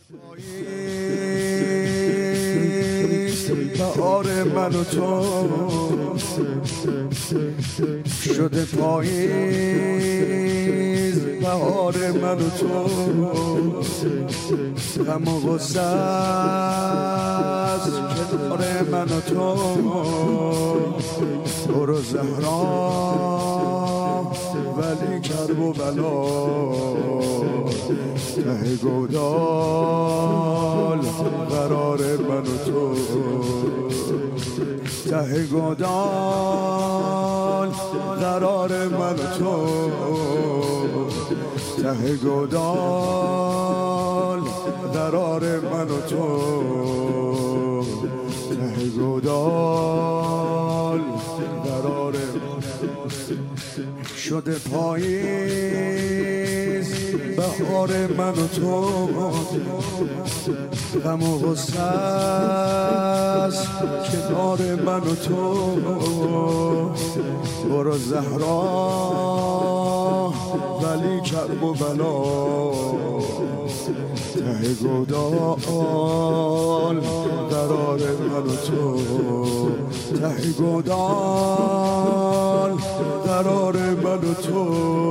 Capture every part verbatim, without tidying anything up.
بهار من و تو شده پاییز، بهار من و تو غم و غصه است کنار من و تو. برو زهرا ولی کرب و بلا ته گودال قرار من و تو، ته گودال قرار من و تو، ته گودال قرار من و تو، ته گودال قرار شده پاییز، بهار من و تو غم و غصه است کنار من و تو. برو زهرا ولی کرب و بلا ته گودال قرار من و تو، ته گودال قرار من و تو،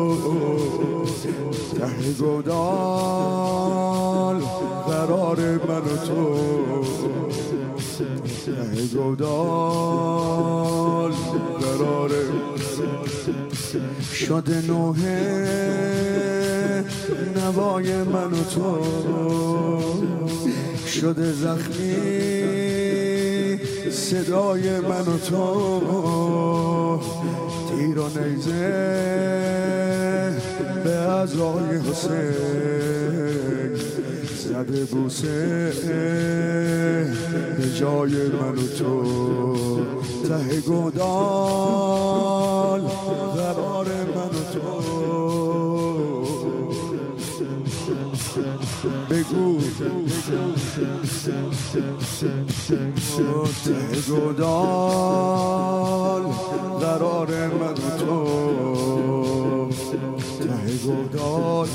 ته گودال قرار من و تو، ته گودال قرار شده نوحه نوای من و تو، شده زخمی صدای من و تو. تیر و نیزه به عزای حسین زده بوسه به جای من و تو، ته گودال قرار من و تو. بگو ته گودال قرار من و تو، ته گودال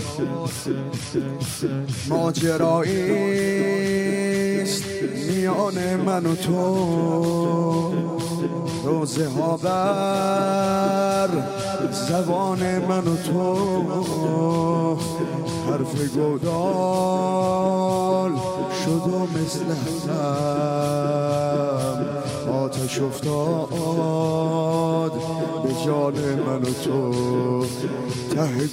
ماجراییست میان من و تو، روزه ها بر زبان من و تو، حرف گودال شد و مثل هم آتش افتاد به جان من و تو، ته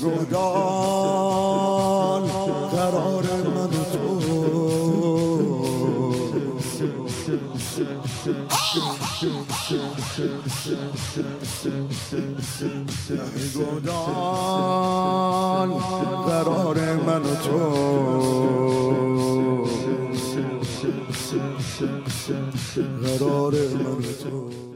گودال قرار من و تو. ته گودال قرار من و تو، قرار من و تو.